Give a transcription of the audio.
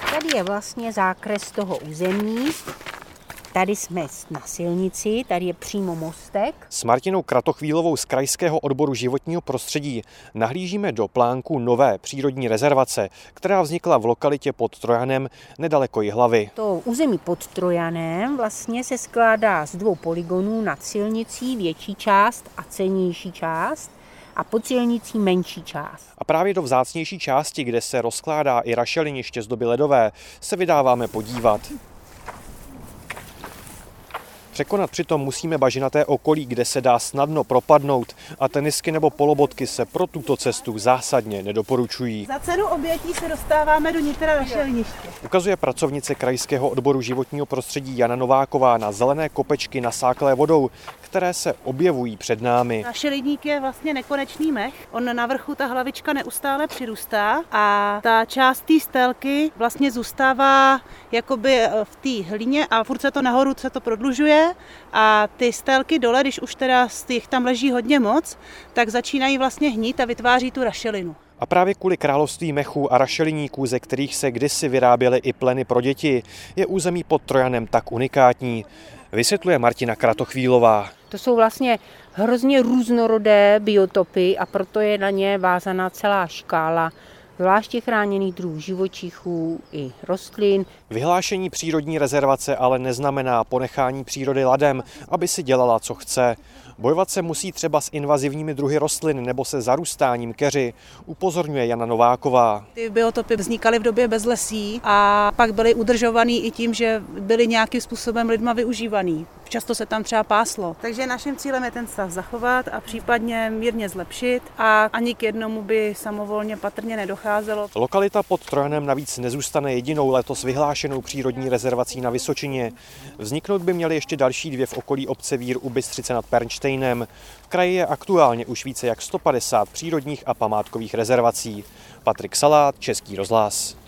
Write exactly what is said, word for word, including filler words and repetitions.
Tady je vlastně zákres toho území. Tady jsme na silnici, tady je přímo mostek. S Martinou Kratochvílovou z Krajského odboru životního prostředí nahlížíme do plánku nové přírodní rezervace, která vznikla v lokalitě pod Trojanem nedaleko Jihlavy. To území pod Trojanem vlastně se skládá z dvou polygonů nad silnicí, větší část a cennější část, a pod silnicí menší část. A právě do vzácnější části, kde se rozkládá i rašeliniště z doby ledové, se vydáváme podívat. Překonat přitom musíme bažinaté okolí, kde se dá snadno propadnout a tenisky nebo polobotky se pro tuto cestu zásadně nedoporučují. Za cenu obětí se dostáváme do nitra rašeliniště. Ukazuje pracovnice Krajského odboru životního prostředí Jana Nováková na zelené kopečky nasáklé vodou, které se objevují před námi. Rašeliník je vlastně nekonečný mech. On na vrchu, ta hlavička neustále přirůstá a ta část té stélky vlastně zůstává jakoby v té hlíně a furt se to nahoru se to prodlužuje. A ty stélky dole, když už teda jich tam leží hodně moc, tak začínají vlastně hnít a vytváří tu rašelinu. A právě kvůli království mechů a rašeliníků, ze kterých se kdysi vyráběly i pleny pro děti, je území pod Trojanem tak unikátní, vysvětluje Martina Kratochvílová. To jsou vlastně hrozně různorodé biotopy a proto je na ně vázaná celá škála zvláště chráněných druhů živočichů i rostlin. Vyhlášení přírodní rezervace ale neznamená ponechání přírody ladem, aby si dělala, co chce. Bojovat se musí třeba s invazivními druhy rostlin nebo se zarůstáním keři, upozorňuje Jana Nováková. Ty biotopy vznikaly v době bezlesí a pak byly udržovaný i tím, že byly nějakým způsobem lidma využívaný. Často se tam třeba páslo. Takže naším cílem je ten stav zachovat a případně mírně zlepšit a ani k jednomu by samovolně patrně nedocházelo. Lokalita pod Trojanem navíc nezůstane jedinou letos vyhlášenou přírodní rezervací na Vysočině. Vzniknout by měly ještě další dvě v okolí obce Vír u Bystřice nad Pernštejnem. V kraji je aktuálně už více jak sto padesát přírodních a památkových rezervací. Patrik Salát, Český rozhlas.